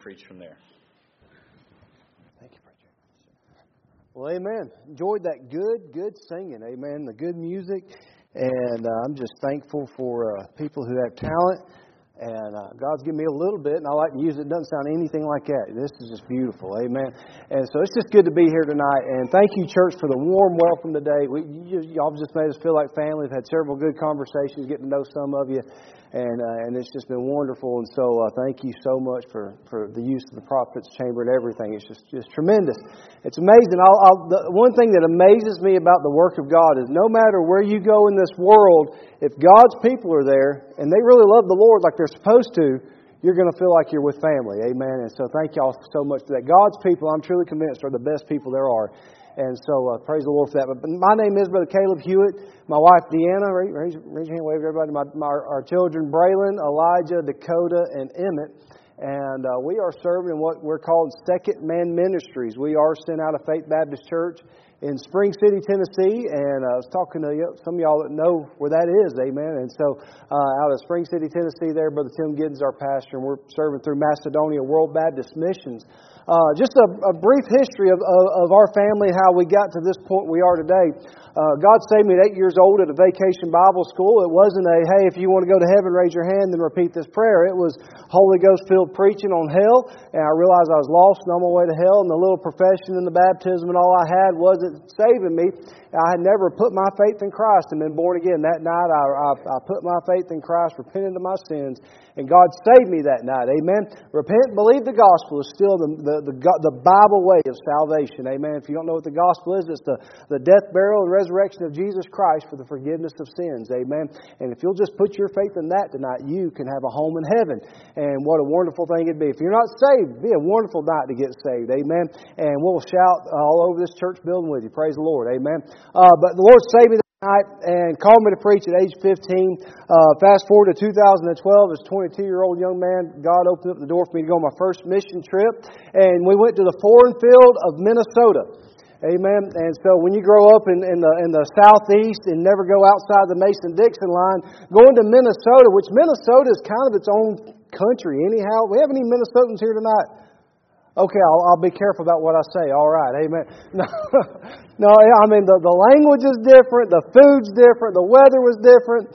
preach from there. Thank you, preacher. Well, amen. Enjoyed that good singing. Amen. The good music. And I'm just thankful for people who have talent. And God's given me a little bit, and I like to use it. It doesn't sound anything like that. This is just beautiful. Amen. And so it's just good to be here tonight. And thank you, church, for the warm welcome today. Y'all just made us feel like family. We've had several good conversations, getting to know some of you. And it's just been wonderful. And so thank you so much for the use of the Prophet's Chamber and everything. It's just tremendous. It's amazing. The one thing that amazes me about the work of God is no matter where you go in this world, if God's people are there and they really love the Lord like they're supposed to, you're going to feel like you're with family. Amen. And so thank y'all so much for that. God's people, I'm truly convinced, are the best people there are. And so praise the Lord for that. But my name is Brother Caleb Hewitt. My wife Deanna, raise your hand, wave to everybody. Our children Braylon, Elijah, Dakota, and Emmett. And we are serving in what we're called Second Man Ministries. We are sent out of Faith Baptist Church in Spring City, Tennessee. And I was talking to some of y'all that know where that is. Amen. And so out of Spring City, Tennessee there, Brother Tim Giddens, our pastor. And we're serving through Macedonia World Baptist Missions. Just a brief history of our family, how we got to this point we are today. God saved me at 8 years old at a vacation Bible school. It wasn't a, hey, if you want to go to heaven, raise your hand and repeat this prayer. It was Holy Ghost-filled preaching on hell. And I realized I was lost and on my way to hell. And the little profession and the baptism and all I had wasn't saving me. I had never put my faith in Christ and been born again. That night, I put my faith in Christ, repented of my sins, and God saved me that night. Amen. Repent and believe the gospel is still the Bible way of salvation. Amen. If you don't know what the gospel is, it's the death, burial, and resurrection of Jesus Christ for the forgiveness of sins. Amen. And if you'll just put your faith in that tonight, you can have a home in heaven. And what a wonderful thing it'd be. If you're not saved, it'd be a wonderful night to get saved. Amen. And we'll shout all over this church building with you. Praise the Lord. Amen. But the Lord saved me that night and called me to preach at age 15. Fast forward to 2012, as a 22-year-old young man, God opened up the door for me to go on my first mission trip. And we went to the foreign field of Minnesota. Amen. And so when you grow up in the southeast and never go outside the Mason-Dixon line, going to Minnesota, which Minnesota is kind of its own country anyhow. We have any Minnesotans here tonight? Okay, I'll be careful about what I say. All right, amen. No, I mean the language is different, the food's different, the weather was different.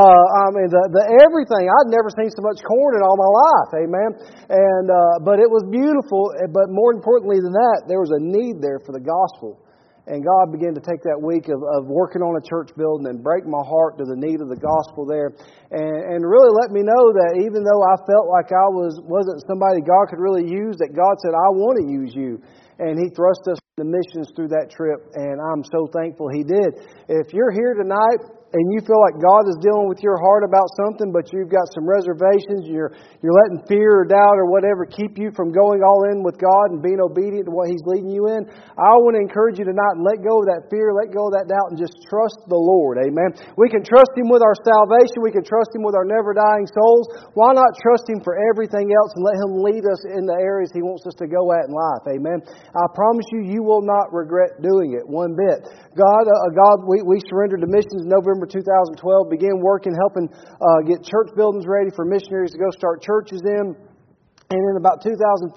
The everything. I'd never seen so much corn in all my life, amen. And but it was beautiful. But more importantly than that, there was a need there for the gospel. And God began to take that week of working on a church building and break my heart to the need of the gospel there. And really let me know that even though I felt like I wasn't somebody God could really use, that God said, I want to use you. And He thrust us into missions through that trip. And I'm so thankful He did. If you're here tonight and you feel like God is dealing with your heart about something, but you've got some reservations, you're letting fear or doubt or whatever keep you from going all in with God and being obedient to what He's leading you in, I want to encourage you tonight and let go of that fear, let go of that doubt, and just trust the Lord. Amen. We can trust Him with our salvation. We can trust Him with our never-dying souls. Why not trust Him for everything else and let Him lead us in the areas He wants us to go at in life? Amen. I promise you, you will not regret doing it one bit. God, we surrendered to missions in November 2012, began working, helping get church buildings ready for missionaries to go start churches in. And in about 2015,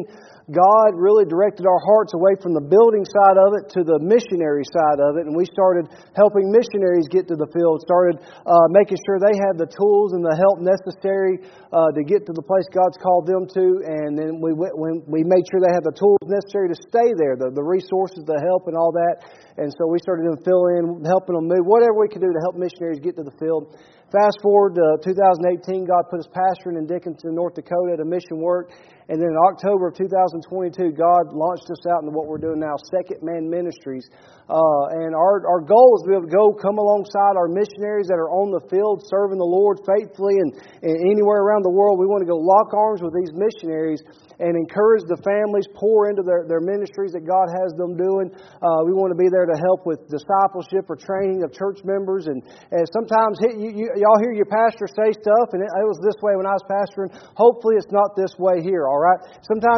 God really directed our hearts away from the building side of it to the missionary side of it. And we started helping missionaries get to the field, started making sure they had the tools and the help necessary to get to the place God's called them to. And then we made sure they had the tools necessary to stay there, the resources, the help and all that. And so we started to fill in, helping them move, whatever we could do to help missionaries get to the field. Fast forward to 2018, God put us pastoring in Dickinson, North Dakota at a mission work. And then in October of 2022, God launched us out into what we're doing now, Second Man Ministries. And our goal is to be able to come alongside our missionaries that are on the field serving the Lord faithfully and anywhere around the world. We want to go lock arms with these missionaries and encourage the families, pour into their ministries that God has them doing. We want to be there to help with discipleship or training of church members. And sometimes y'all hear your pastor say stuff, and it was this way when I was pastoring. Hopefully it's not this way here, all right? Sometimes you hear your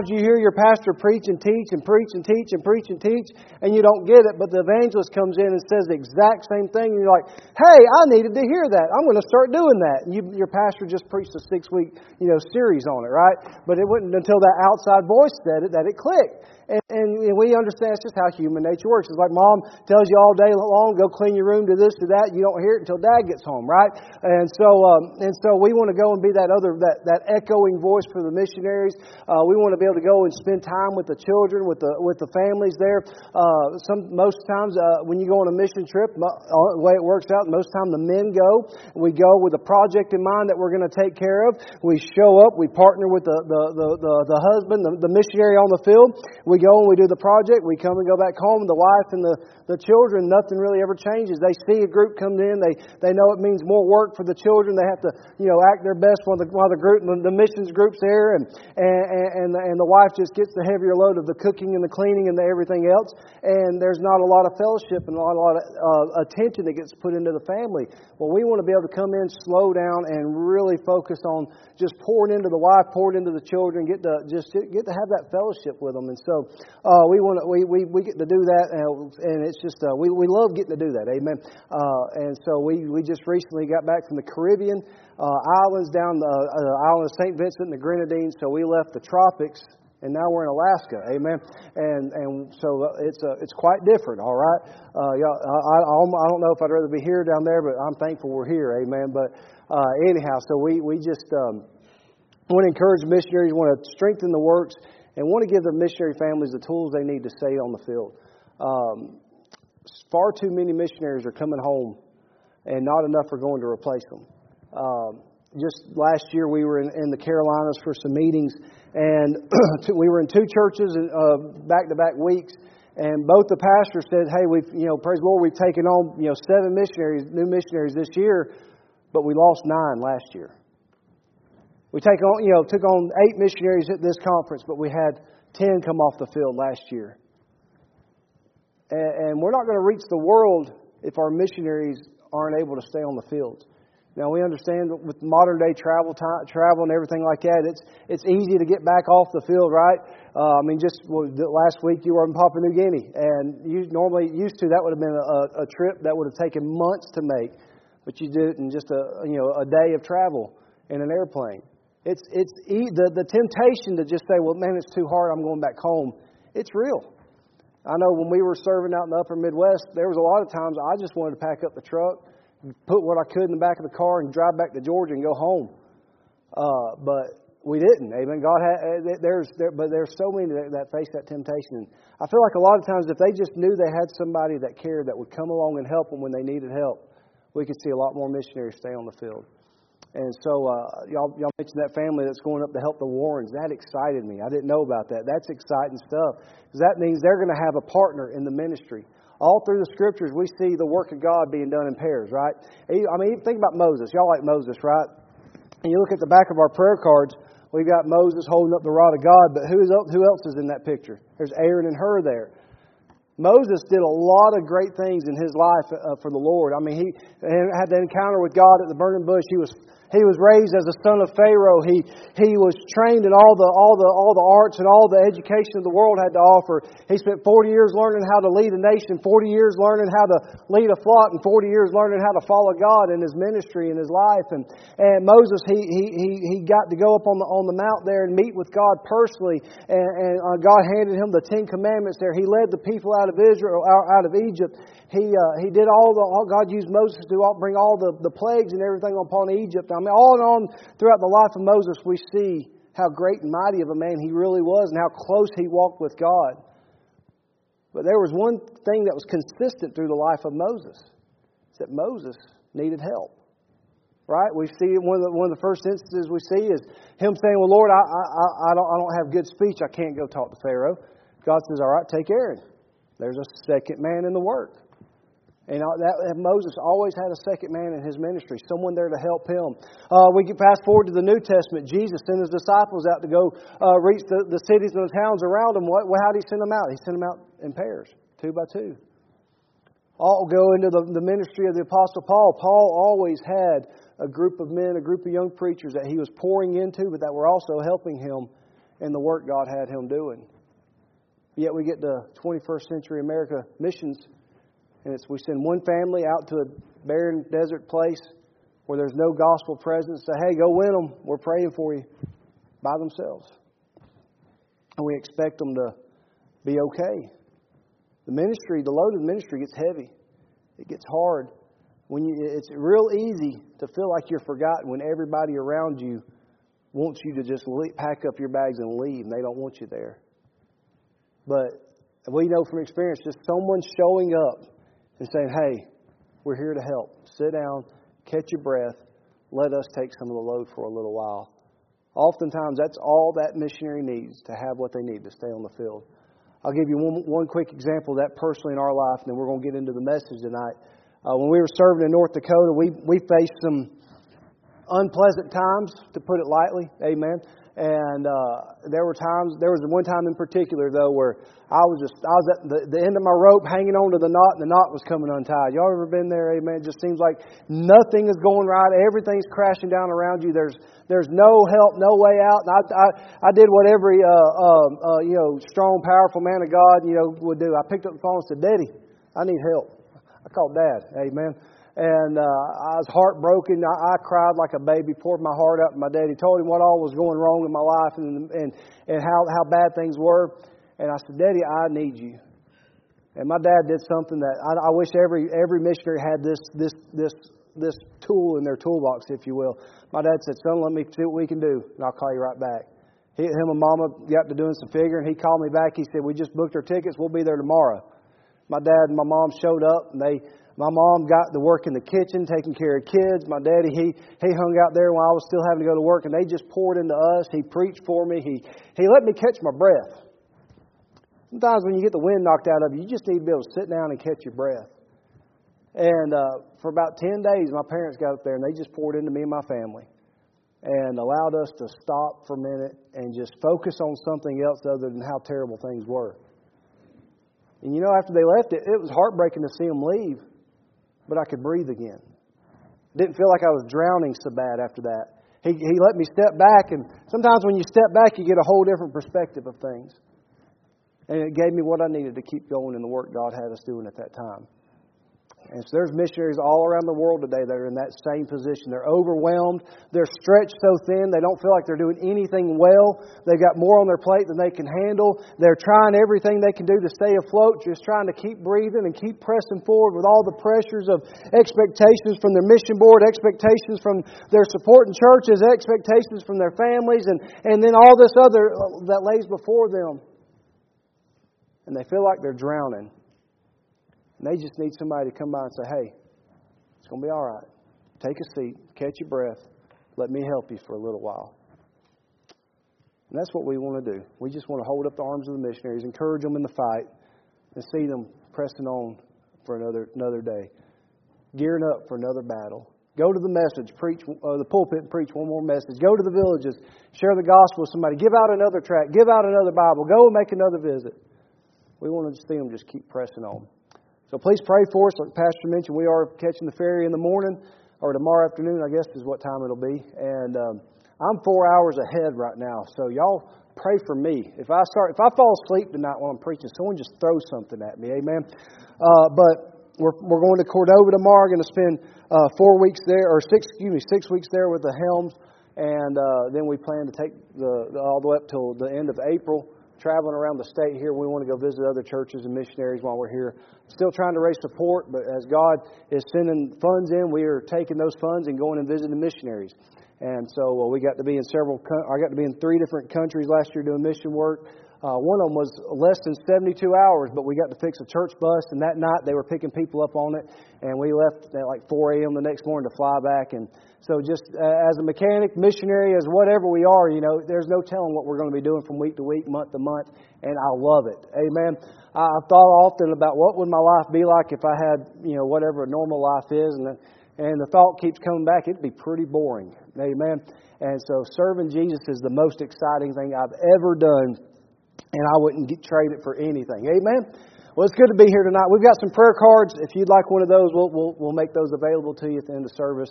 your pastor preach and teach and preach and teach and preach and teach, and you don't get it, but the evangelist comes in and says the exact same thing, and you're like, hey, I needed to hear that. I'm going to start doing that. And your pastor just preached a 6-week series on it, right? But it wasn't until that outside voice said it that it clicked. And we understand it's just how human nature works. It's like Mom tells you all day long, go clean your room, do this, do that. You don't hear it until Dad gets home, right? And so we want to go and be that echoing voice for the missionaries. We want to be able to go and spend time with the children, with the families there. Most times when you go on a mission trip, the way it works out, most time the men go. We go with a project in mind that we're going to take care of. We show up. We partner with the husband, the missionary on the field. We go and we do the project. We come and go back home. The wife and the children, nothing really ever changes. They see a group come in. They know it means more work for the children. They have to act their best while the missions group's there, and the wife just gets the heavier load of the cooking and the cleaning and the everything else. And there's not a lot of fellowship and not a lot of attention that gets put into the family. Well, we want to be able to come in, slow down, and really focus on just pouring into the wife, pouring into the children, get to have that fellowship with them. And so we get to do that, and it's just we love getting to do that. Amen. And so we just recently got back from the Caribbean islands down the island of St. Vincent and the Grenadines. So we left the tropics, and now we're in Alaska. Amen. And so it's quite different. All right. I don't know if I'd rather be here or down there, but I'm thankful we're here. Amen. But anyhow, so we just want to encourage missionaries, want to strengthen the works, and want to give the missionary families the tools they need to stay on the field. Far too many missionaries are coming home, and not enough are going to replace them. Just last year, we were in the Carolinas for some meetings, and we were in 2 churches back-to-back weeks. And both the pastors said, "Hey, praise the Lord, we've taken on 7 new missionaries this year, but we lost 9 last year. We took on 8 missionaries at this conference, but we had 10 come off the field last year. And we're not going to reach the world if our missionaries aren't able to stay on the fields. Now, we understand with modern day travel and everything like that, it's easy to get back off the field, right? Last week you were in Papua New Guinea, and you normally used to, that would have been a trip that would have taken months to make, but you did it in just a day of travel in an airplane. It's the temptation to just say, well, man, it's too hard, I'm going back home. It's real. I know when we were serving out in the upper Midwest, there was a lot of times I just wanted to pack up the truck, put what I could in the back of the car, and drive back to Georgia and go home. But we didn't. Amen. God but there's so many that face that temptation. And I feel like a lot of times if they just knew they had somebody that cared, that would come along and help them when they needed help, we could see a lot more missionaries stay on the field. And so y'all mentioned that family that's going up to help the Warrens. That excited me. I didn't know about that. That's exciting stuff, because that means they're going to have a partner in the ministry. All through the Scriptures, we see the work of God being done in pairs, right? I mean, think about Moses. Y'all like Moses, right? And you look at the back of our prayer cards, we've got Moses holding up the rod of God, but who else is in that picture? There's Aaron and Hur there. Moses did a lot of great things in his life for the Lord. I mean, he had the encounter with God at the burning bush. He was raised as a son of Pharaoh. He was trained in all the arts and all the education the world had to offer. He spent 40 years learning how to lead a nation, 40 years learning how to lead a flock, and 40 years learning how to follow God in his ministry and his life. And Moses, he got to go up on the mount there and meet with God personally. And God handed him the 10 Commandments there. He led the people out of Israel, out of Egypt. He did all God used Moses to bring all the plagues and everything upon Egypt. I mean, all and on throughout the life of Moses, we see how great and mighty of a man he really was and how close he walked with God. But there was one thing that was consistent through the life of Moses. It's that Moses needed help. Right? We see one of the first instances we see is him saying, "Well, Lord, I don't have good speech. I can't go talk to Pharaoh." God says, "All right, take Aaron." There's a second man in the work. And Moses always had a second man in his ministry, someone there to help him. We can fast forward to the New Testament. Jesus sent his disciples out to go reach the cities and the towns around him. How did he send them out? He sent them out in pairs, 2 by 2. All go into the ministry of the Apostle Paul. Paul always had a group of men, a group of young preachers that he was pouring into, but that were also helping him in the work God had him doing. Yet we get to 21st century America missions, and we send one family out to a barren desert place where there's no gospel presence. Say, hey, go win them. We're praying for you, by themselves. And we expect them to be okay. The load of the ministry gets heavy. It gets hard. It's real easy to feel like you're forgotten when everybody around you wants you to just pack up your bags and leave, and they don't want you there. But we know from experience, just someone showing up and saying, hey, we're here to help. Sit down, catch your breath, let us take some of the load for a little while. Oftentimes, that's all that missionary needs to have what they need to stay on the field. I'll give you one quick example of that personally in our life, and then we're going to get into the message tonight. When we were serving in North Dakota, we faced some unpleasant times, to put it lightly. Amen. And there was one time in particular, though, where I was at the end of my rope hanging on to the knot, and the knot was coming untied. Y'all ever been there? Amen. It just seems like nothing is going right. Everything's crashing down around you. There's no help, no way out. And I did what every strong, powerful man of God would do. I picked up the phone and said, Daddy, I need help. I called Dad. Amen. And I was heartbroken. I cried like a baby, poured my heart out to my daddy, told him what all was going wrong in my life and how bad things were. And I said, Daddy, I need you. And my dad did something that I wish every missionary had this tool in their toolbox, if you will. My dad said, son, let me see what we can do, and I'll call you right back. Him and Mama got to doing some figuring. He called me back. He said, we just booked our tickets. We'll be there tomorrow. My dad and my mom showed up, and my mom got to work in the kitchen, taking care of kids. My daddy, he hung out there while I was still having to go to work, and they just poured into us. He preached for me. He let me catch my breath. Sometimes when you get the wind knocked out of you, you just need to be able to sit down and catch your breath. And for about 10 days, my parents got up there, and they just poured into me and my family and allowed us to stop for a minute and just focus on something else other than how terrible things were. And after they left, it was heartbreaking to see them leave. But I could breathe again. Didn't feel like I was drowning so bad after that. He let me step back, and sometimes when you step back, you get a whole different perspective of things. And it gave me what I needed to keep going in the work God had us doing at that time. And so there's missionaries all around the world today that are in that same position. They're overwhelmed. They're stretched so thin they don't feel like they're doing anything well. They've got more on their plate than they can handle. They're trying everything they can do to stay afloat, just trying to keep breathing and keep pressing forward with all the pressures of expectations from their mission board, expectations from their supporting churches, expectations from their families, and then all this other that lays before them. And they feel like they're drowning. And they just need somebody to come by and say, hey, it's going to be all right. Take a seat, catch your breath, let me help you for a little while. And that's what we want to do. We just want to hold up the arms of the missionaries, encourage them in the fight, and see them pressing on for another day, gearing up for another battle. Go to the message, preach the pulpit and preach one more message. Go to the villages, share the gospel with somebody, give out another tract, give out another Bible, go and make another visit. We want to see them just keep pressing on. So please pray for us. Like Pastor mentioned, we are catching the ferry in the morning, or tomorrow afternoon, I guess is what time it'll be. And I'm 4 hours ahead right now. So y'all pray for me. If I fall asleep tonight while I'm preaching, someone just throw something at me. Amen. But we're going to Cordova tomorrow. Going to spend 4 weeks there, or 6 weeks there with the Helms, and then we plan to take all the way up till the end of April. Traveling around the state here. We want to go visit other churches and missionaries while we're here. Still trying to raise support, but as God is sending funds in, we are taking those funds and going and visiting missionaries. And so I got to be in 3 different countries last year doing mission work. One of them was less than 72 hours, but we got to fix a church bus, and that night they were picking people up on it, and we left at like 4 a.m. the next morning to fly back. And so just as a mechanic, missionary, as whatever we are, there's no telling what we're going to be doing from week to week, month to month, and I love it. Amen. I've thought often about what would my life be like if I had, whatever a normal life is, and the thought keeps coming back, it'd be pretty boring. Amen. And so serving Jesus is the most exciting thing I've ever done, and I wouldn't trade it for anything. Amen. Well, it's good to be here tonight. We've got some prayer cards. If you'd like one of those, we'll make those available to you at the end of the service.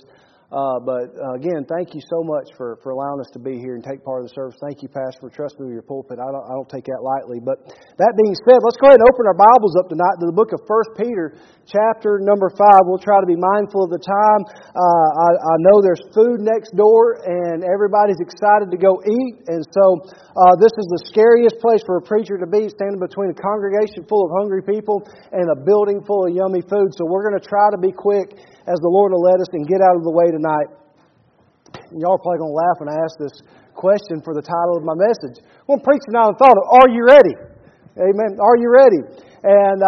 Again, thank you so much for allowing us to be here and take part of the service. Thank you, Pastor, for trusting me with your pulpit. I don't take that lightly. But that being said, let's go ahead and open our Bibles up tonight to the book of 1 Peter, chapter number 5. We'll try to be mindful of the time. I know there's food next door, and everybody's excited to go eat. And so this is the scariest place for a preacher to be, standing between a congregation full of hungry people and a building full of yummy food. So we're going to try to be quick as the Lord will let us and get out of the way tonight. Y'all are probably going to laugh when I ask this question for the title of my message. I'm preaching on the thought of, are you ready? Amen. Are you ready? And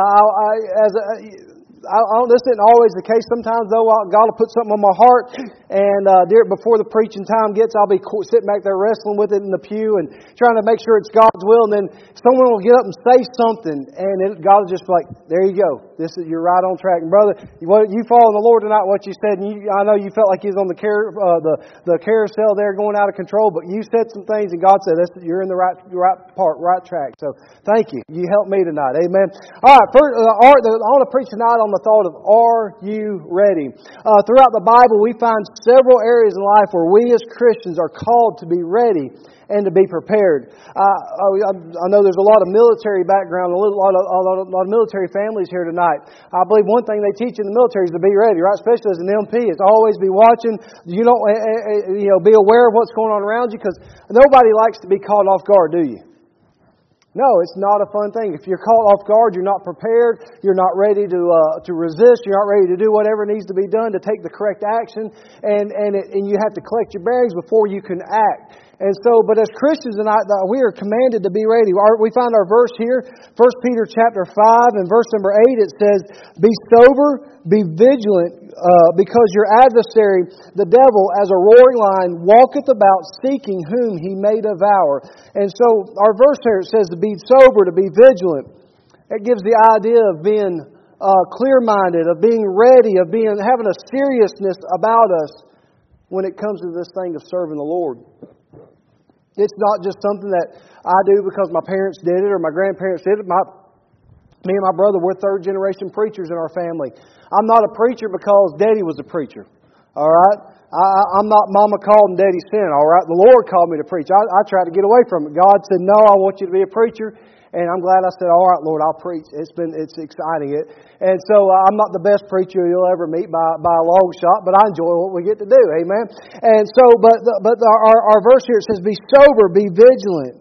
this isn't always the case. Sometimes, though, God will put something on my heart, and before the preaching time gets, I'll be sitting back there wrestling with it in the pew and trying to make sure it's God's will. And then someone will get up and say something, and God will just be like, "There you go. You're right on track." And brother, you follow the Lord tonight. What you said, and I know you felt like you was on the carousel there, going out of control, but you said some things, and God said, "You're in the right track." So thank you. You helped me tonight. Amen. All right. First, I want to preach tonight on the thought of, are you ready? Throughout the Bible, we find several areas in life where we as Christians are called to be ready and to be prepared. I know there's a lot of military background, a lot of military families here tonight. I believe one thing they teach in the military is to be ready, right? Especially as an MP, it's always be watching. You don't, be aware of what's going on around you, because nobody likes to be caught off guard, do you? No, it's not a fun thing. If you're caught off guard, you're not prepared, you're not ready to resist, you're not ready to do whatever needs to be done to take the correct action, and you have to collect your bearings before you can act. And so, but as Christians tonight, we are commanded to be ready. We find our verse here, 1 Peter chapter 5 and verse number 8. It says, "Be sober, be vigilant, because your adversary, the devil, as a roaring lion, walketh about seeking whom he may devour." And so, our verse here, it says to be sober, to be vigilant. It gives the idea of being clear-minded, of being ready, of having a seriousness about us when it comes to this thing of serving the Lord. It's not just something that I do because my parents did it or my grandparents did it. Me and my brother, we're third-generation preachers in our family. I'm not a preacher because Daddy was a preacher. All right? I'm not Mama called and Daddy sent. All right? The Lord called me to preach. I tried to get away from it. God said, "No, I want you to be a preacher." And I'm glad I said, "All right, Lord, I'll preach." It's exciting. And so I'm not the best preacher you'll ever meet by a long shot, but I enjoy what we get to do. Amen. And so, but our verse here, it says, "Be sober, be vigilant."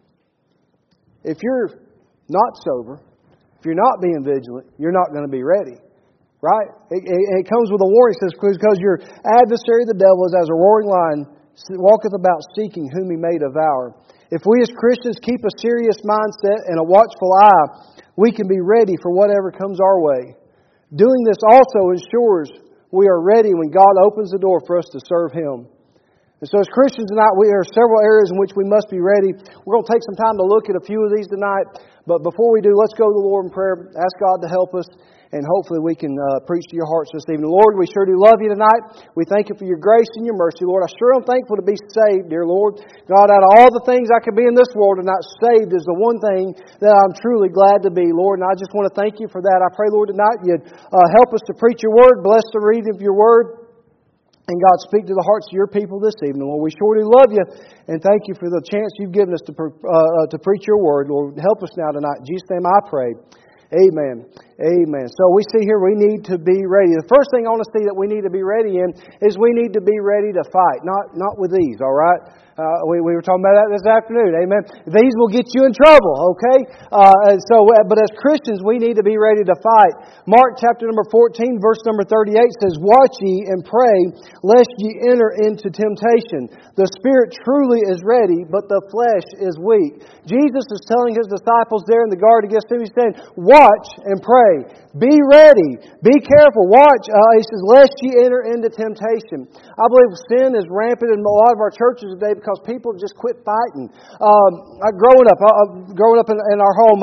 If you're not sober, if you're not being vigilant, you're not going to be ready. Right? It comes with a warning. It says, "Because your adversary, the devil, is as a roaring lion, walketh about seeking whom he may devour." If we as Christians keep a serious mindset and a watchful eye, we can be ready for whatever comes our way. Doing this also ensures we are ready when God opens the door for us to serve Him. And so as Christians tonight, there are several areas in which we must be ready. We're going to take some time to look at a few of these tonight. But before we do, let's go to the Lord in prayer. Ask God to help us. And hopefully we can preach to your hearts this evening. Lord, we sure do love you tonight. We thank you for your grace and your mercy, Lord. I sure am thankful to be saved, dear Lord. God, out of all the things I could be in this world, and not saved is the one thing that I'm truly glad to be, Lord. And I just want to thank you for that. I pray, Lord, tonight you'd help us to preach your word. Bless the reading of your word. And God, speak to the hearts of your people this evening, Lord. We sure do love you. And thank you for the chance you've given us to preach your word, Lord. Help us now tonight. In Jesus' name I pray. Amen. Amen. So we see here we need to be ready. The first thing I want to see that we need to be ready in is we need to be ready to fight. Not with these, all right? We were talking about that this afternoon. Amen. These will get you in trouble, okay? But as Christians, we need to be ready to fight. Mark chapter number 14, verse number 38 says, "Watch ye and pray, lest ye enter into temptation. The spirit truly is ready, but the flesh is weak." Jesus is telling His disciples there in the Garden of Gethsemane, He's saying, watch and pray. Be ready. Be careful. Watch. He says, "Lest ye enter into temptation." I believe sin is rampant in a lot of our churches today because people just quit fighting. Growing up in our home,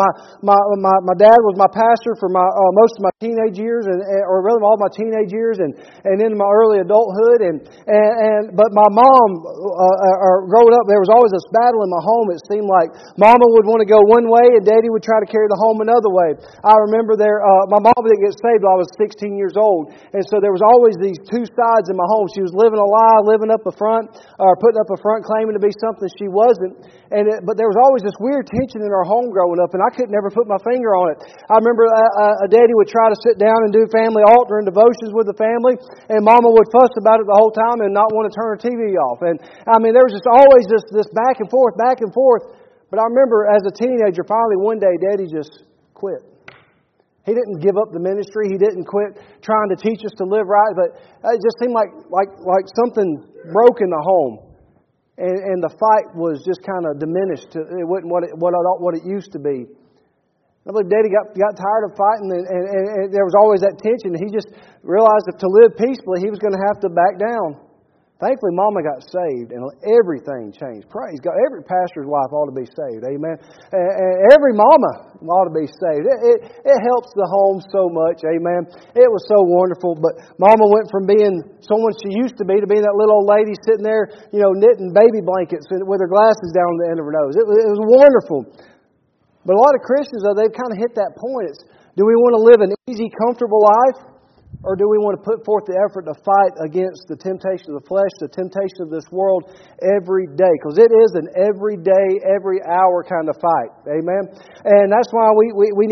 my dad was my pastor for most of my teenage years, or really all my teenage years, and into my early adulthood. But my mom, growing up, there was always this battle in my home. It seemed like Mama would want to go one way, and Daddy would try to carry the home another way. I remember my mom didn't get saved till I was 16 years old, and so there was always these two sides in my home. She was living a lie, living up a front, or putting up a front, claiming to be something she wasn't. But there was always this weird tension in our home growing up, and I could never put my finger on it. I remember a Daddy would try to sit down and do family altar and devotions with the family, and Mama would fuss about it the whole time and not want to turn her TV off. And I mean, there was just always this back and forth. But I remember as a teenager, finally one day, Daddy just quit. He didn't give up the ministry. He didn't quit trying to teach us to live right. But it just seemed like something broke in the home, and the fight was just kind of diminished. It wasn't what it used to be. I believe Daddy got tired of fighting, and there was always that tension. He just realized that to live peacefully, he was going to have to back down. Thankfully, Mama got saved, and everything changed. Praise God. Every pastor's wife ought to be saved. Amen. And every mama ought to be saved. It helps the home so much. Amen. It was so wonderful. But Mama went from being someone she used to being that little old lady sitting there, knitting baby blankets with her glasses down the end of her nose. It was wonderful. But a lot of Christians, though, they've kind of hit that point. It's, do we want to live an easy, comfortable life? Or do we want to put forth the effort to fight against the temptation of the flesh, the temptation of this world every day? Because it is an every day, every hour kind of fight. Amen? And that's why we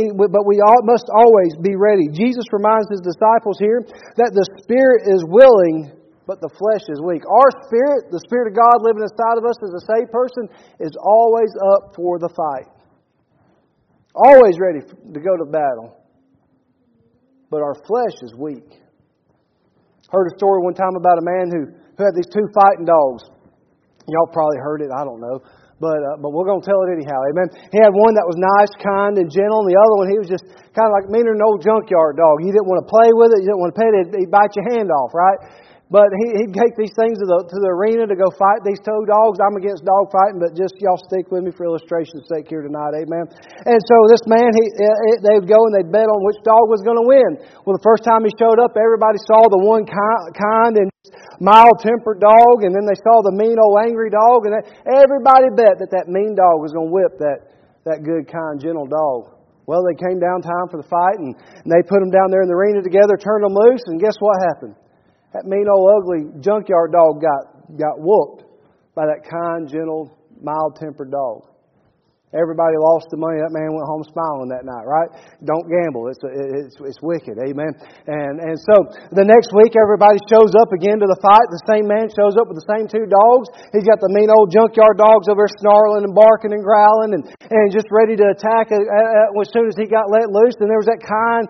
must always be ready. Jesus reminds His disciples here that the Spirit is willing, but the flesh is weak. Our spirit, the Spirit of God living inside of us as a saved person, is always up for the fight. Always ready to go to battle. But our flesh is weak. Heard a story one time about a man who had these two fighting dogs. Y'all probably heard it, I don't know. But we're going to tell it anyhow. Amen. He had one that was nice, kind, and gentle. And the other one, he was just kind of like meaner than an old junkyard dog. You didn't want to play with it. You didn't want to pet it. He'd bite your hand off, right? But he'd take these things to the arena to go fight these two dogs. I'm against dog fighting, but just y'all stick with me for illustration's sake here tonight, amen. And so this man, they would go and they'd bet on which dog was going to win. Well, the first time he showed up, everybody saw the one kind and mild-tempered dog, and then they saw the mean old angry dog, and everybody bet that mean dog was going to whip that good, kind, gentle dog. Well, they came down time for the fight, and they put them down there in the arena together, turned them loose, and guess what happened? That mean old ugly junkyard dog got whooped by that kind, gentle, mild-tempered dog. Everybody lost the money. That man went home smiling that night, right? Don't gamble. It's wicked. Amen. And so the next week, everybody shows up again to the fight. The same man shows up with the same two dogs. He's got the mean old junkyard dogs over there snarling and barking and growling and just ready to attack as soon as he got let loose. And there was that kind,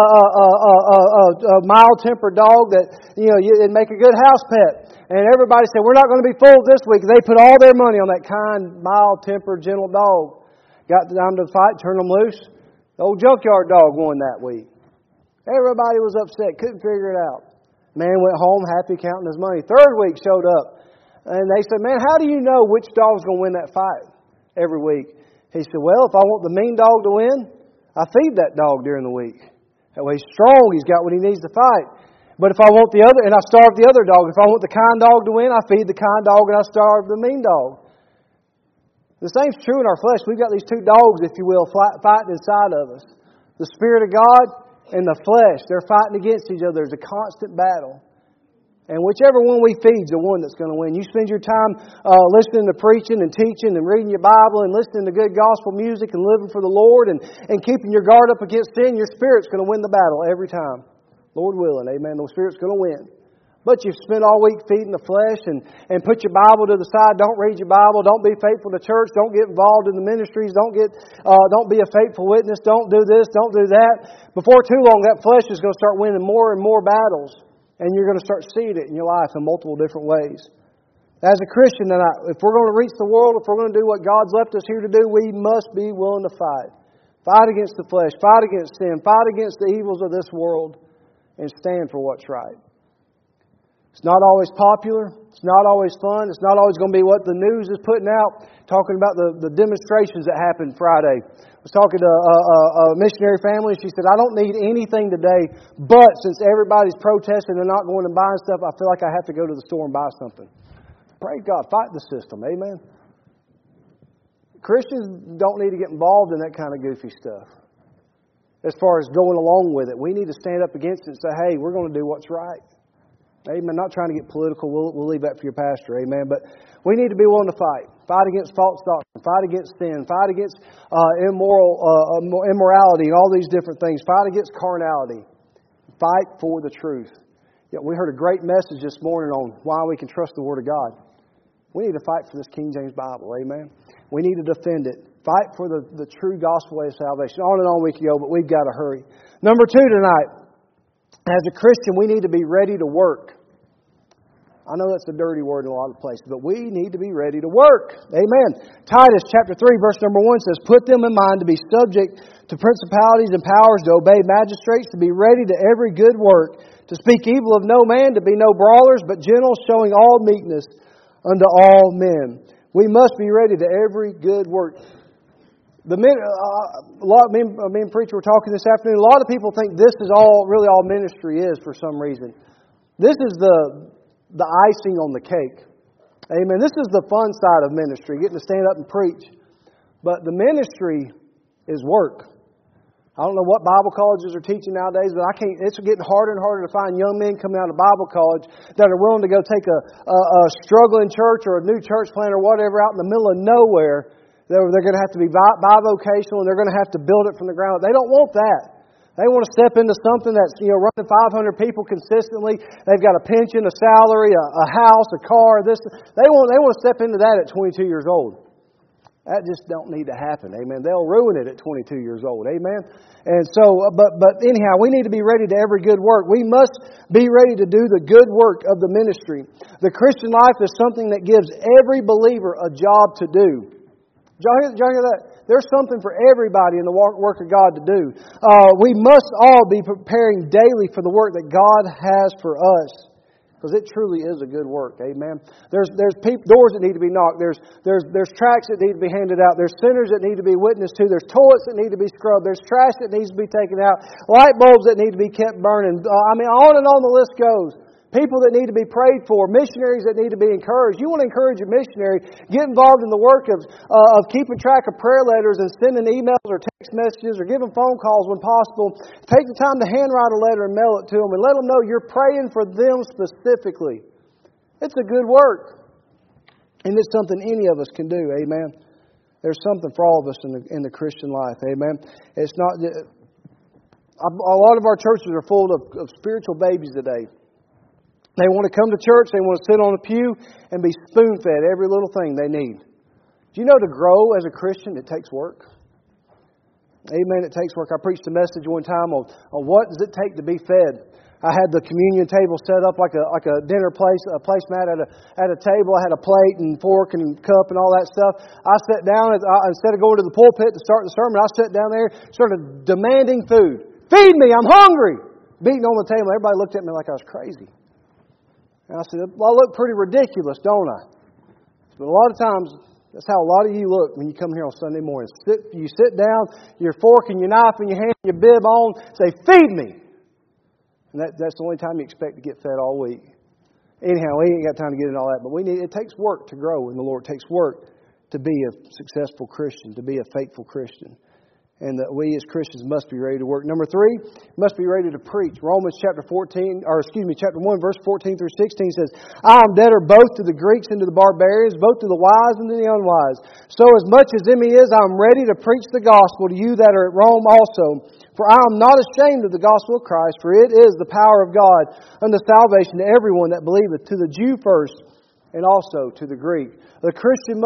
mild-tempered dog that, it'd make a good house pet. And everybody said, we're not going to be fooled this week. They put all their money on that kind, mild-tempered, gentle dog. Got down to the fight, turned them loose. The old junkyard dog won that week. Everybody was upset, couldn't figure it out. Man went home happy counting his money. Third week showed up. And they said, man, how do you know which dog's going to win that fight every week? He said, well, if I want the mean dog to win, I feed that dog during the week. That way he's strong, he's got what he needs to fight. But if I want the other, and I starve the other dog. If I want the kind dog to win, I feed the kind dog and I starve the mean dog. The same's true in our flesh. We've got these two dogs, if you will, fighting inside of us. The Spirit of God and the flesh. They're fighting against each other. There's a constant battle. And whichever one we feed is the one that's going to win. You spend your time listening to preaching and teaching and reading your Bible and listening to good gospel music and living for the Lord and keeping your guard up against sin, your spirit's going to win the battle every time. Lord willing, amen. The Spirit's going to win. But you've spent all week feeding the flesh and put your Bible to the side. Don't read your Bible. Don't be faithful to church. Don't get involved in the ministries. Don't be a faithful witness. Don't do this. Don't do that. Before too long, that flesh is going to start winning more and more battles. And you're going to start seeing it in your life in multiple different ways. As a Christian tonight, if we're going to reach the world, if we're going to do what God's left us here to do, we must be willing to fight. Fight against the flesh. Fight against sin. Fight against the evils of this world. And stand for what's right. It's not always popular. It's not always fun. It's not always going to be what the news is putting out, talking about the demonstrations that happened Friday. I was talking to a missionary family. She said, I don't need anything today, but since everybody's protesting and not going and buying stuff, I feel like I have to go to the store and buy something. Praise God. Fight the system. Amen. Christians don't need to get involved in that kind of goofy stuff. As far as going along with it, we need to stand up against it and say, hey, we're going to do what's right. Amen. Not trying to get political. We'll leave that for your pastor. Amen. But we need to be willing to fight. Fight against false doctrine. Fight against sin. Fight against immorality and all these different things. Fight against carnality. Fight for the truth. We heard a great message this morning on why we can trust the Word of God. We need to fight for this King James Bible. Amen. We need to defend it. Fight for the true gospel way of salvation. On and on we can go, but we've got to hurry. Number 2 tonight. As a Christian, we need to be ready to work. I know that's a dirty word in a lot of places, but we need to be ready to work. Amen. Titus chapter 3, verse number 1 says, Put them in mind to be subject to principalities and powers, to obey magistrates, to be ready to every good work, to speak evil of no man, to be no brawlers, but gentle, showing all meekness unto all men. We must be ready to every good work. Me and preacher were talking this afternoon. A lot of people think this is all ministry is for some reason. This is the icing on the cake. Amen. This is the fun side of ministry, getting to stand up and preach. But the ministry is work. I don't know what Bible colleges are teaching nowadays, but it's getting harder and harder to find young men coming out of Bible college that are willing to go take a struggling church or a new church plant or whatever out in the middle of nowhere. They're going to have to be bivocational and they're going to have to build it from the ground up. They don't want that. They want to step into something that's running 500 people consistently. They've got a pension, a salary, a house, a car. They want to step into that at 22 years old. That just don't need to happen. Amen. They'll ruin it at 22 years old. Amen. And so, but anyhow, we need to be ready to every good work. We must be ready to do the good work of the ministry. The Christian life is something that gives every believer a job to do. Did y'all hear that? There's something for everybody in the work of God to do. We must all be preparing daily for the work that God has for us. Because it truly is a good work. Amen. There's doors that need to be knocked. There's tracts that need to be handed out. There's sinners that need to be witnessed to. There's toilets that need to be scrubbed. There's trash that needs to be taken out. Light bulbs that need to be kept burning. On and on the list goes. People that need to be prayed for, missionaries that need to be encouraged. You want to encourage a missionary, get involved in the work of keeping track of prayer letters and sending emails or text messages or giving phone calls when possible. Take the time to handwrite a letter and mail it to them and let them know you're praying for them specifically. It's a good work. And it's something any of us can do. Amen. There's something for all of us in the Christian life. Amen. It's not. A lot of our churches are full of spiritual babies today. They want to come to church, they want to sit on a pew and be spoon-fed every little thing they need. Do you know to grow as a Christian, it takes work? Amen, it takes work. I preached a message one time on what does it take to be fed. I had the communion table set up like a dinner place, a placemat at a table. I had a plate and fork and cup and all that stuff. I sat down, instead of going to the pulpit to start the sermon, I sat down there, started demanding food. Feed me, I'm hungry! Beating on the table. Everybody looked at me like I was crazy. And I said, well, I look pretty ridiculous, don't I? But a lot of times, that's how a lot of you look when you come here on Sunday morning. You sit down, your fork and your knife in your hand, your bib on, say, feed me. And that's the only time you expect to get fed all week. Anyhow, we ain't got time to get into all that. But it takes work to grow in the Lord. It takes work to be a successful Christian, to be a faithful Christian. And that we as Christians must be ready to work. Number 3, must be ready to preach. Romans chapter 1, verse 14 through 16 says, I am debtor both to the Greeks and to the barbarians, both to the wise and to the unwise. So as much as in me is, I am ready to preach the gospel to you that are at Rome also. For I am not ashamed of the gospel of Christ, for it is the power of God unto salvation to everyone that believeth, to the Jew first, and also to the Greek. The Christian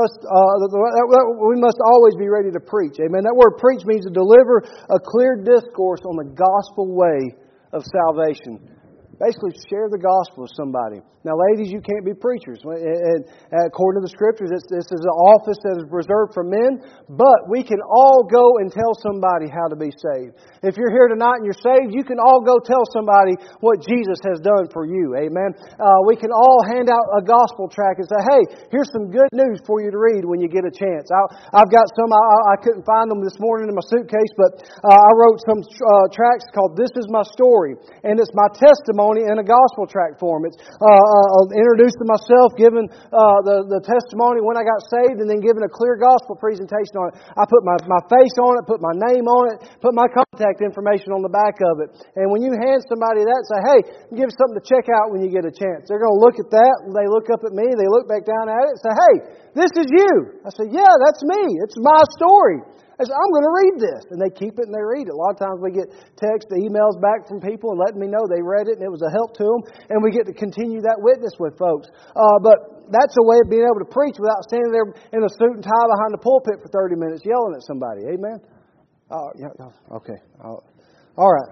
we must always be ready to preach. Amen. That word preach means to deliver a clear discourse on the gospel way of salvation. Basically, share the gospel with somebody. Now, ladies, you can't be preachers. And according to the Scriptures, this is an office that is reserved for men, but we can all go and tell somebody how to be saved. If you're here tonight and you're saved, you can all go tell somebody what Jesus has done for you. Amen. We can all hand out a gospel tract and say, hey, here's some good news for you to read when you get a chance. I've got some, I couldn't find them this morning in my suitcase, but I wrote some tracts called This Is My Story, and it's my testimony in a gospel tract form. It's introducing myself, giving the testimony when I got saved, and then giving a clear gospel presentation on it. I put my face on it, put my name on it, put my contact information on the back of it. And when you hand somebody that, say, hey, give something to check out when you get a chance. They're going to look at that, and they look up at me, they look back down at it, and say, hey, this is you. I say, yeah, that's me. It's my story. I said, I'm going to read this. And they keep it and they read it. A lot of times we get texts, emails back from people and letting me know they read it and it was a help to them. And we get to continue that witness with folks. But that's a way of being able to preach without standing there in a suit and tie behind the pulpit for 30 minutes yelling at somebody. Amen? Okay. All right.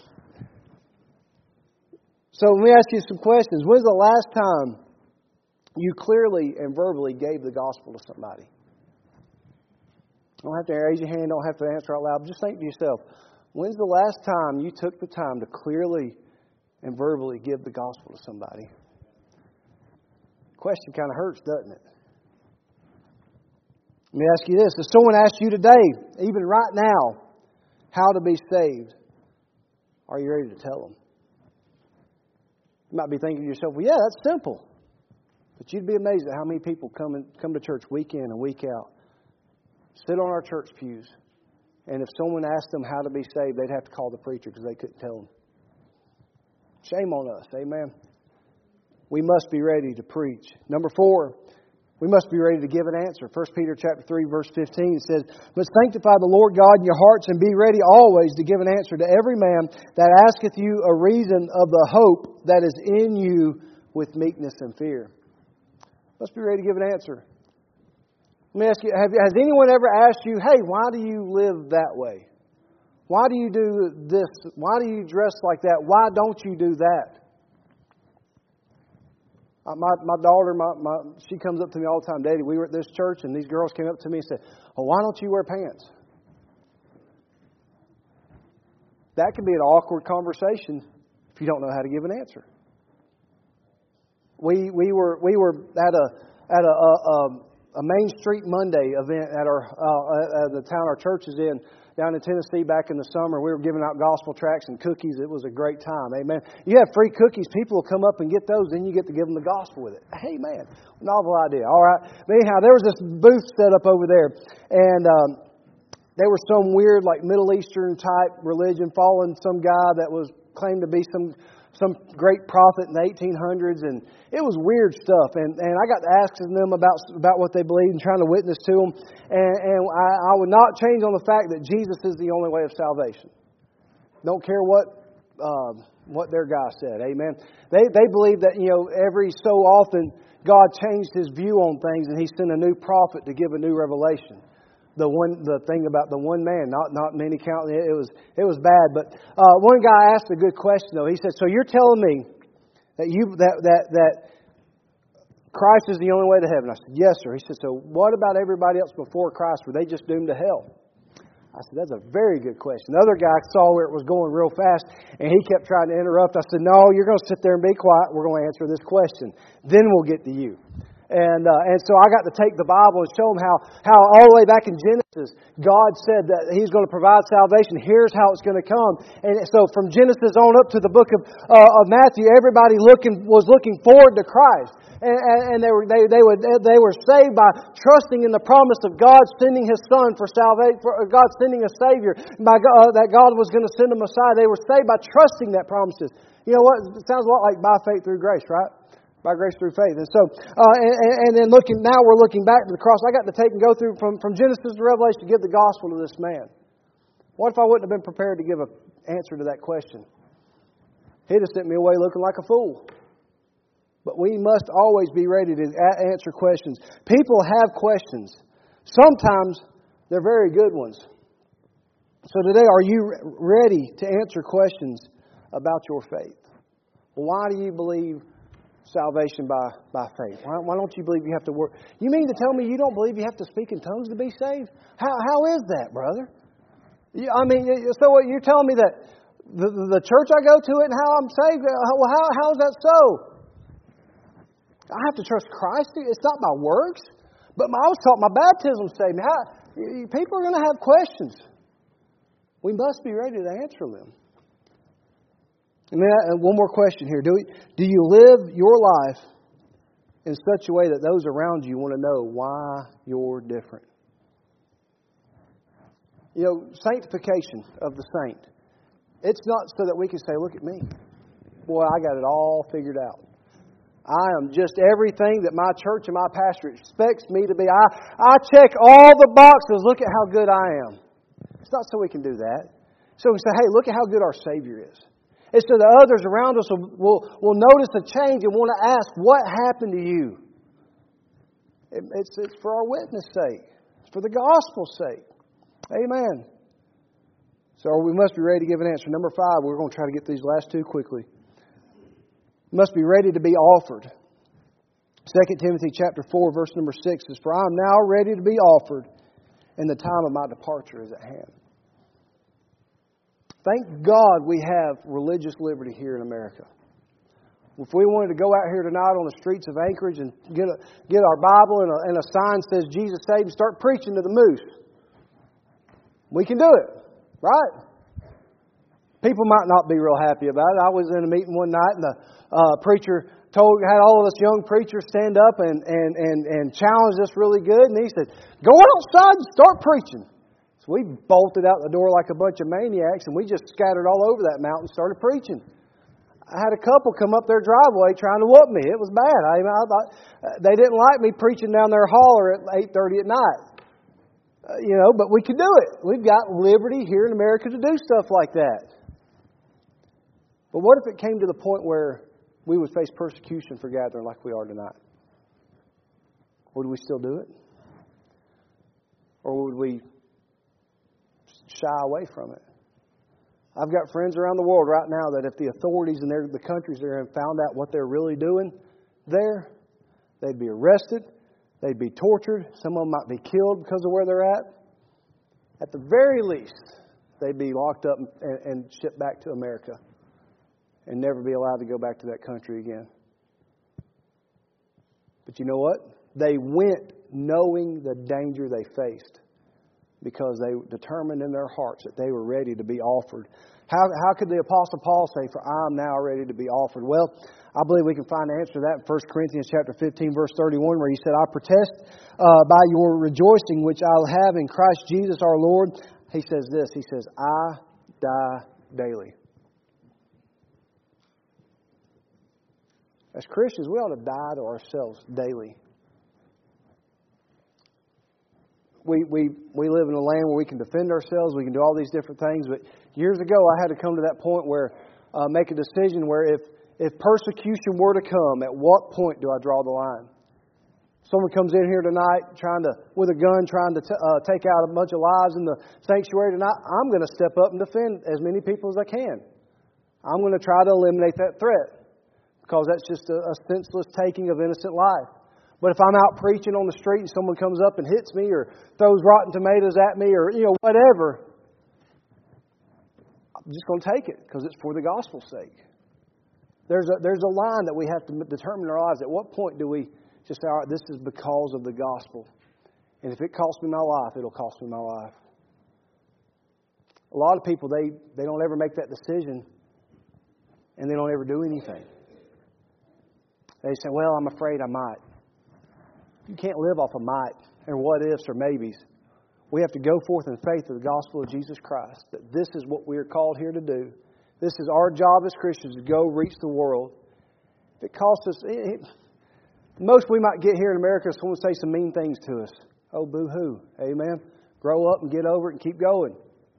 So let me ask you some questions. When's the last time you clearly and verbally gave the gospel to somebody? Don't have to raise your hand, don't have to answer out loud. Just think to yourself, when's the last time you took the time to clearly and verbally give the gospel to somebody? The question kind of hurts, doesn't it? Let me ask you this. If someone asked you today, even right now, how to be saved, are you ready to tell them? You might be thinking to yourself, well, yeah, that's simple. But you'd be amazed at how many people come to church week in and week out, sit on our church pews, and if someone asked them how to be saved, they'd have to call the preacher because they couldn't tell them. Shame on us, amen? We must be ready to preach. Number 4, we must be ready to give an answer. 1 Peter chapter 3, verse 15 says, but sanctify the Lord God in your hearts and be ready always to give an answer to every man that asketh you a reason of the hope that is in you with meekness and fear. Must be ready to give an answer. Let me ask you, has anyone ever asked you, hey, why do you live that way? Why do you do this? Why do you dress like that? Why don't you do that? My daughter, she comes up to me all the time. Daddy, we were at this church and these girls came up to me and said, oh, why don't you wear pants? That could be an awkward conversation if you don't know how to give an answer. We were at a Main Street Monday event at the town our church is in, down in Tennessee back in the summer. We were giving out gospel tracts and cookies. It was a great time. Amen. You have free cookies. People will come up and get those. Then you get to give them the gospel with it. Hey, man, novel idea. All right. But anyhow, there was this booth set up over there. And there was some weird, like Middle Eastern type religion following some guy that was claimed to be some great prophet in the 1800s, and it was weird stuff. And I got to asking them about what they believed and trying to witness to them. And I would not change on the fact that Jesus is the only way of salvation. Don't care what their guy said. Amen. They believe that every so often God changed His view on things, and He sent a new prophet to give a new revelation. The thing about the one man, not many count. It was bad. But one guy asked a good question though. He said, "So you're telling me that Christ is the only way to heaven?" I said, "Yes, sir." He said, "So what about everybody else before Christ? Were they just doomed to hell?" I said, "That's a very good question." The other guy saw where it was going real fast, and he kept trying to interrupt. I said, "No, you're going to sit there and be quiet. We're going to answer this question. Then we'll get to you." And so I got to take the Bible and show them how all the way back in Genesis, God said that He's going to provide salvation. Here's how it's going to come. And so from Genesis on up to the book of Matthew, everybody was looking forward to Christ. And they were saved by trusting in the promise of God sending His Son for salvation, for God sending a Savior, by God, that God was going to send a Messiah. They were saved by trusting that promises. You know what? It sounds a lot like by faith through grace, right? By grace through faith. And so, and then now we're looking back to the cross. I got to take and go through from Genesis to Revelation to give the gospel to this man. What if I wouldn't have been prepared to give an answer to that question? He'd have sent me away looking like a fool. But we must always be ready to answer questions. People have questions. Sometimes they're very good ones. So today, are you ready to answer questions about your faith? Well, why do you believe salvation by faith? Why don't you believe you have to work? You mean to tell me you don't believe you have to speak in tongues to be saved? How is that, brother? So what you're telling me that the church I go to and how I'm saved? Well, how is that so? I have to trust Christ. It's not my works. But I was taught my baptism saved me. People are going to have questions. We must be ready to answer them. And then one more question here. Do you live your life in such a way that those around you want to know why you're different? You know, sanctification of the saint. It's not so that we can say, look at me. Boy, I got it all figured out. I am just everything that my church and my pastor expects me to be. I check all the boxes. Look at how good I am. It's not so we can do that. So we say, hey, look at how good our Savior is. It's so that others around us will notice a change and want to ask, what happened to you? It's for our witness' sake. It's for the gospel's sake. Amen. So we must be ready to give an answer. Number 5, we're going to try to get these last two quickly. We must be ready to be offered. 2 Timothy chapter 4, verse number 6 says, for I am now ready to be offered, and the time of my departure is at hand. Thank God we have religious liberty here in America. If we wanted to go out here tonight on the streets of Anchorage and get our Bible and a sign that says Jesus saved and start preaching to the moose, we can do it, right? People might not be real happy about it. I was in a meeting one night and the preacher had all of us young preachers stand up and challenge us really good. And he said, go outside and start preaching. So we bolted out the door like a bunch of maniacs and we just scattered all over that mountain and started preaching. I had a couple come up their driveway trying to whoop me. It was bad. I thought they didn't like me preaching down their holler at 8:30 at night. But we could do it. We've got liberty here in America to do stuff like that. But what if it came to the point where we would face persecution for gathering like we are tonight? Would we still do it? Or would we shy away from it? I've got friends around the world right now that if the authorities in the countries they're in found out what they're really doing there, they'd be arrested, they'd be tortured, some of them might be killed because of where they're at. At the very least, they'd be locked up and shipped back to America and never be allowed to go back to that country again. But you know what? They went knowing the danger they faced because they determined in their hearts that they were ready to be offered. How could the Apostle Paul say, for I am now ready to be offered? Well, I believe we can find the answer to that in 1 Corinthians chapter 15, verse 31, where he said, I protest by your rejoicing which I'll have in Christ Jesus our Lord. He says this, he says, I die daily. As Christians, we ought to die to ourselves daily. We live in a land where we can defend ourselves, we can do all these different things, but years ago I had to come to that point where make a decision where if persecution were to come, at what point do I draw the line? Someone comes in here tonight with a gun trying to take out a bunch of lives in the sanctuary tonight, I'm going to step up and defend as many people as I can. I'm going to try to eliminate that threat because that's just a senseless taking of innocent life. But if I'm out preaching on the street and someone comes up and hits me or throws rotten tomatoes at me or whatever, I'm just going to take it because it's for the gospel's sake. There's a line that we have to determine in our lives. At what point do we just say, all right, this is because of the gospel. And if it costs me my life, it'll cost me my life. A lot of people, they don't ever make that decision and they don't ever do anything. They say, well, I'm afraid I might. You can't live off of might and what-ifs or maybes. We have to go forth in faith of the gospel of Jesus Christ. That this is what we are called here to do. This is our job as Christians, to go reach the world. If it costs us... most we might get here in America is someone say some mean things to us. Oh, boo-hoo. Amen. Grow up and get over it and keep going.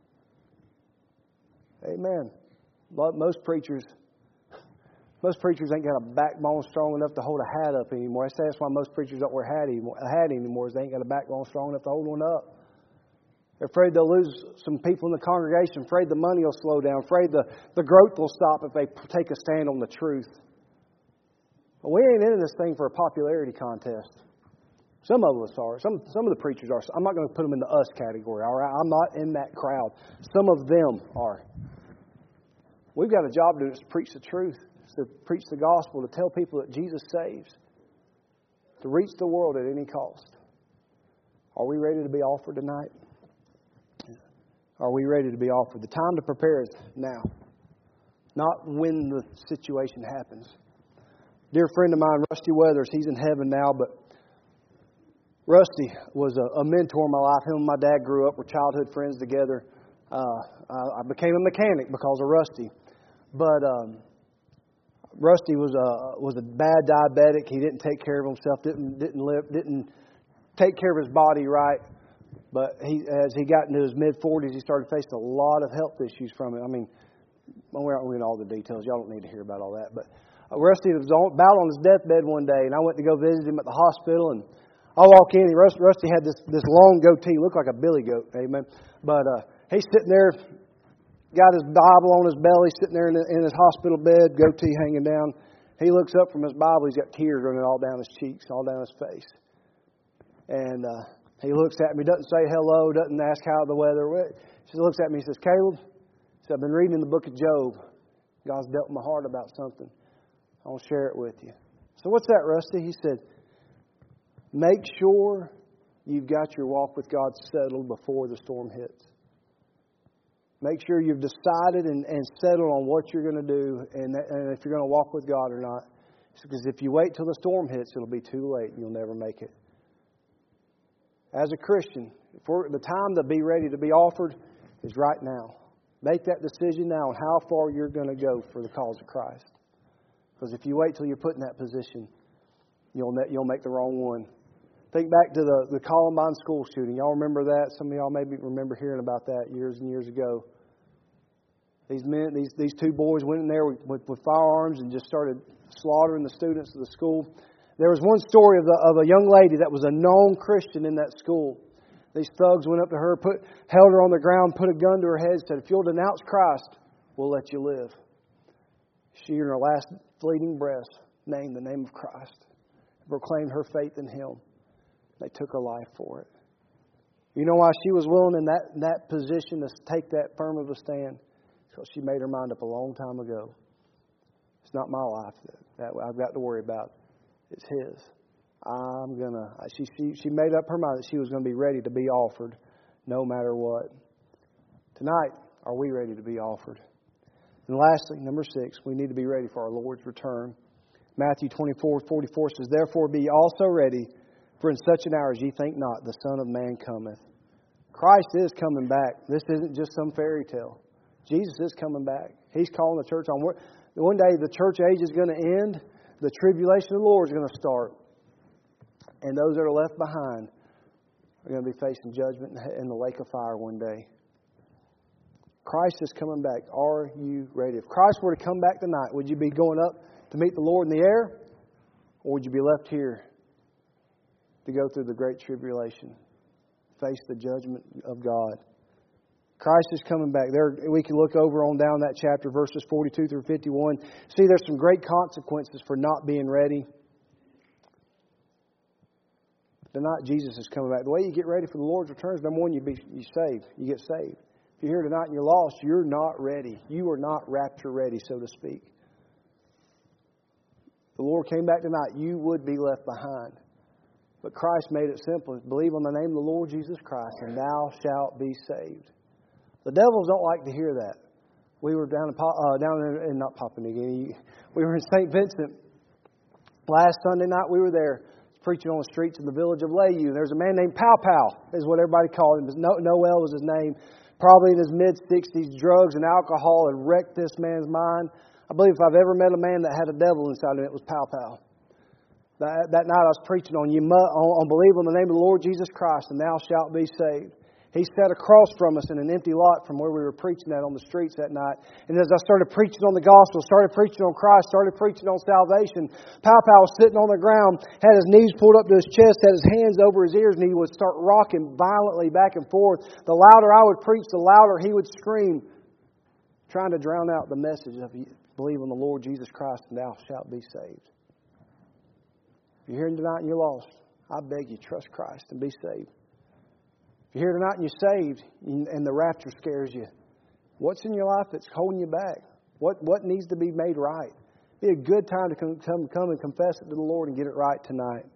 Amen. Most preachers ain't got a backbone strong enough to hold a hat up anymore. I say that's why most preachers don't wear a hat anymore. Is they ain't got a backbone strong enough to hold one up. They're afraid they'll lose some people in the congregation, afraid the money will slow down, afraid the growth will stop if they take a stand on the truth. But we ain't in this thing for a popularity contest. Some of us are. Some of the preachers are. I'm not going to put them in the us category, all right? I'm not in that crowd. Some of them are. We've got a job to do. It's to preach the truth. It's to preach the gospel, to tell people that Jesus saves, to reach the world at any cost. Are we ready to be offered tonight? Are we ready to be offered? The time to prepare is now, not when the situation happens. Dear friend of mine, Rusty Weathers, he's in heaven now, but Rusty was a mentor in my life. Him and my dad grew up. We're childhood friends together. I became a mechanic because of Rusty. But Rusty was a bad diabetic. He didn't take care of himself. Didn't take care of his body right. But as he got into his mid-40s, he started facing a lot of health issues from it. I mean, we're not going into all the details. Y'all don't need to hear about all that. But Rusty was about on his deathbed one day, and I went to go visit him at the hospital. And I walk in, and Rusty had this long goatee, looked like a billy goat, amen. But he's sitting there, got his Bible on his belly, sitting there in his hospital bed, goatee hanging down. He looks up from his Bible, he's got tears running all down his cheeks, all down his face. And he looks at me, doesn't say hello, doesn't ask how the weather. He just looks at me and says, Caleb, I've been reading in the book of Job. God's dealt my heart about something. I want to share it with you. So what's that, Rusty? He said, make sure you've got your walk with God settled before the storm hits. Make sure you've decided and settled on what you're going to do and if you're going to walk with God or not. Because if you wait till the storm hits, it'll be too late and you'll never make it. As a Christian, the time to be ready to be offered is right now. Make that decision now on how far you're going to go for the cause of Christ. Because if you wait till you're put in that position, you'll make the wrong one. Think back to the Columbine school shooting. Y'all remember that? Some of y'all maybe remember hearing about that years and years ago. These two boys went in there with firearms and just started slaughtering the students of the school. There was one story of a young lady that was a known Christian in that school. These thugs went up to her, held her on the ground, put a gun to her head, said, if you'll denounce Christ, we'll let you live. She, in her last fleeting breath, named the name of Christ, proclaimed her faith in Him. They took her life for it. You know why she was willing in that position to take that firm of a stand? Because she made her mind up a long time ago. It's not my life that I've got to worry about. It's His. She made up her mind that she was going to be ready to be offered no matter what. Tonight, are we ready to be offered? And lastly, number 6, we need to be ready for our Lord's return. Matthew 24:44 says, therefore be also ready, for in such an hour as ye think not, the Son of Man cometh. Christ is coming back. This isn't just some fairy tale. Jesus is coming back. He's calling the church on. One day the church age is going to end. The tribulation of the Lord is going to start. And those that are left behind are going to be facing judgment in the lake of fire one day. Christ is coming back. Are you ready? If Christ were to come back tonight, would you be going up to meet the Lord in the air? Or would you be left here to go through the great tribulation? Face the judgment of God. Christ is coming back. There, we can look over on down that chapter, verses 42 through 51. See, there's some great consequences for not being ready. Tonight, Jesus is coming back. The way you get ready for the Lord's return is, number one, you saved. You get saved. If you're here tonight and you're lost, you're not ready. You are not rapture ready, so to speak. If the Lord came back tonight, you would be left behind. But Christ made it simple. Believe on the name of the Lord Jesus Christ, and thou shalt be saved. The devils don't like to hear that. We were down in not Papua New Guinea. We were in St. Vincent last Sunday night. We were there preaching on the streets of the village of Layou. There's a man named Pow Pow, is what everybody called him. Noel was his name. Probably in his mid-60s, drugs and alcohol had wrecked this man's mind. I believe if I've ever met a man that had a devil inside him, it was Pow Pow. That night I was preaching on believe on the name of the Lord Jesus Christ, and thou shalt be saved. He sat across from us in an empty lot from where we were preaching at on the streets that night. And as I started preaching on the gospel, started preaching on Christ, started preaching on salvation, Pow was sitting on the ground, had his knees pulled up to his chest, had his hands over his ears, and he would start rocking violently back and forth. The louder I would preach, the louder he would scream, trying to drown out the message of believe on the Lord Jesus Christ and thou shalt be saved. If you're here tonight and you're lost, I beg you, trust Christ and be saved. If you're here tonight and you're saved and the rapture scares you, what's in your life that's holding you back? What needs to be made right? Be a good time to come and confess it to the Lord and get it right tonight.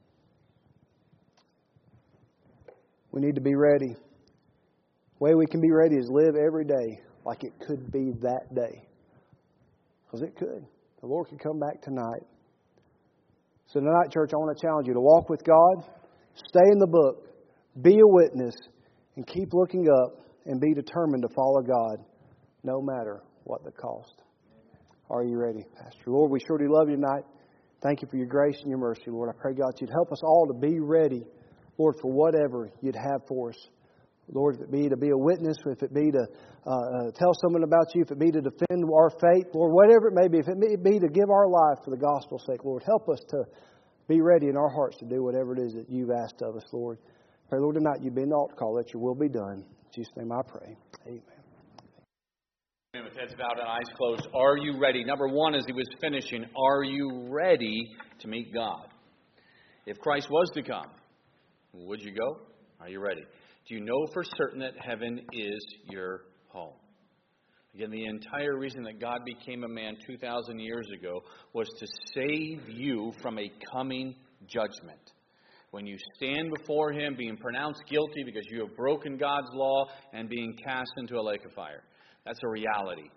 We need to be ready. The way we can be ready is live every day like it could be that day. Because it could. The Lord could come back tonight. So tonight, church, I want to challenge you to walk with God, stay in the book, be a witness, and keep looking up and be determined to follow God no matter what the cost. Are you ready, Pastor? Lord, we surely love you tonight. Thank you for your grace and your mercy, Lord. I pray, God, you'd help us all to be ready, Lord, for whatever you'd have for us. Lord, if it be to be a witness, if it be to tell someone about you, if it be to defend our faith, Lord, whatever it may be, if it may be to give our life for the gospel's sake, Lord, help us to be ready in our hearts to do whatever it is that you've asked of us, Lord. Pray, Lord, tonight you be in the altar call. Let your will be done. In Jesus' name I pray. Amen. With heads bowed and eyes closed, are you ready? Number one, as he was finishing, are you ready to meet God? If Christ was to come, would you go? Are you ready? Do you know for certain that heaven is your home? Again, the entire reason that God became a man 2,000 years ago was to save you from a coming judgment. When you stand before Him being pronounced guilty because you have broken God's law and being cast into a lake of fire. That's a reality.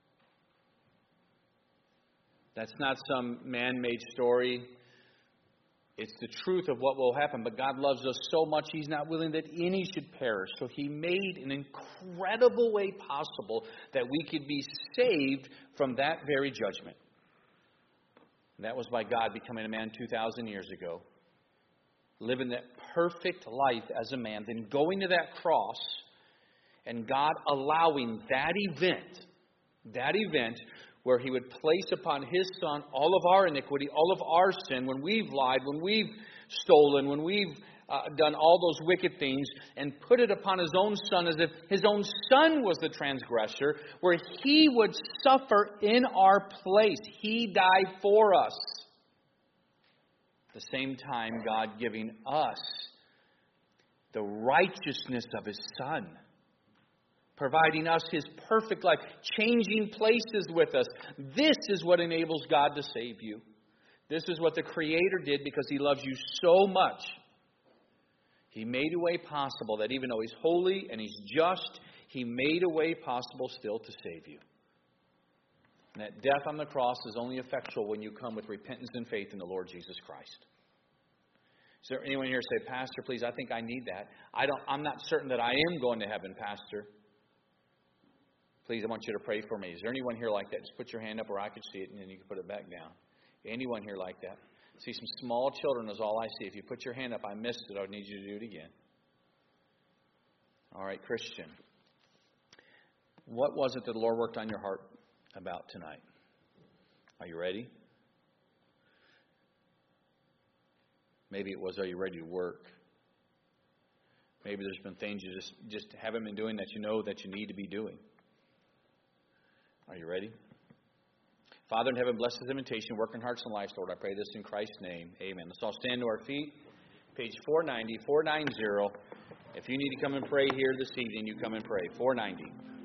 That's not some man-made story. It's the truth of what will happen. But God loves us so much, He's not willing that any should perish. So He made an incredible way possible that we could be saved from that very judgment. And that was by God becoming a man 2,000 years ago. Living that perfect life as a man. Then going to that cross and God allowing that event where He would place upon His Son all of our iniquity, all of our sin, when we've lied, when we've stolen, when we've done all those wicked things, and put it upon His own Son as if His own Son was the transgressor, where He would suffer in our place. He died for us. At the same time, God giving us the righteousness of His Son. Providing us His perfect life, changing places with us. This is what enables God to save you. This is what the Creator did because He loves you so much. He made a way possible that even though He's holy and He's just, He made a way possible still to save you. And that death on the cross is only effectual when you come with repentance and faith in the Lord Jesus Christ. Is there anyone here say, Pastor, please, I think I need that. I'm not certain that I am going to heaven, Pastor. Please, I want you to pray for me. Is there anyone here like that? Just put your hand up where I could see it, and then you can put it back down. Anyone here like that? See some small children is all I see. If you put your hand up, I missed it. I would need you to do it again. All right, Christian. What was it that the Lord worked on your heart about tonight? Are you ready? Maybe it was, are you ready to work? Maybe there's been things you just haven't been doing that you know that you need to be doing. Are you ready? Father in heaven, bless this invitation, work in hearts and lives, Lord. I pray this in Christ's name. Amen. Let's all stand to our feet. Page 490, 490. If you need to come and pray here this evening, you come and pray. 490.